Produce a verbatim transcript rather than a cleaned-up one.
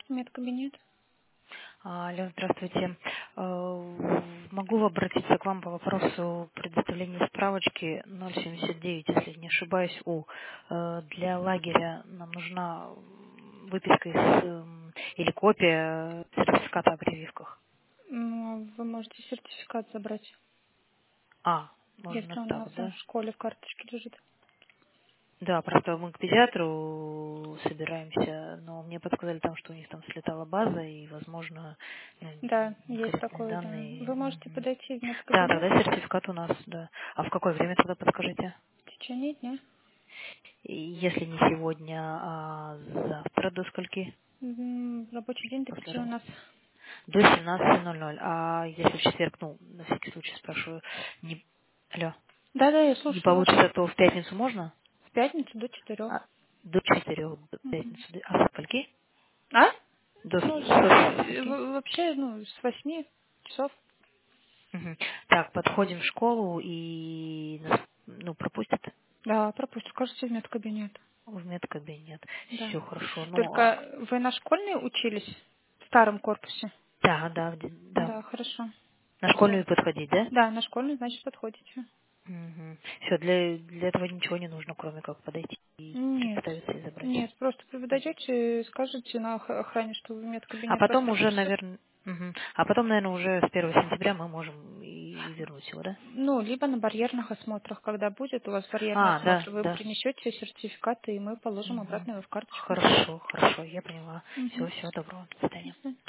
Медкабинет. Алло, здравствуйте. Э, Могу обратиться к вам по вопросу предоставления справочки ноль семьдесят девять, если не ошибаюсь, У. Э, Для лагеря нам нужна выписка из, эм, или копия сертификата о прививках. Ну, вы можете сертификат забрать, А, если можно он у нас так, в да? школе в карточке лежит. Да, просто мы к педиатру собираемся, но мне подсказали там, что у них там слетала база, и, возможно, ну, Да, есть некорректные такое, да. данные. Вы можете Мгм. подойти в Да, медкабинет тогда сертификат у нас, да. А в какое время тогда подскажите? в течение дня. И если не сегодня, а завтра до скольки? М, Рабочий день до После пяти у работы? нас. До семнадцати ноль ноль. А если в четверг, ну, на всякий случай спрашиваю, не, алло, Да-да, я не слушаю вас. получится, то в пятницу можно? В пятницу до четырех. А, до четырех, до Мгм. пятницы. А со скольки? А? До, Ну, с- с- со э, скольки? в- вообще, ну, с восьми часов. Мгм. Так, подходим в школу и нас, ну, пропустят Да, пропустят, скажите в медкабинет. в медкабинет. Да. Все хорошо. Ну, а, Только вы на школьной учились? В старом корпусе? да, да, в де- да. Да, хорошо. На Все. школьную подходить, да? Да, на школьную, значит, подходите. Все, для, для этого ничего не нужно, кроме как подойти и Нет. представиться и забрать. Нет, просто вы подойдете, скажете на ох- охране, что вы в А медкабинет вас потом уже, пропустят. наверное, а потом, наверное, уже с первого сентября мы можем и вернуть его, да? Ну, либо на барьерных осмотрах, когда будет у вас барьерный А, да, осмотр, вы да. принесете сертификаты, и мы положим Мгм. обратно его в карточку. Хорошо, хорошо, я поняла. Все, Угу. всего доброго. До свидания.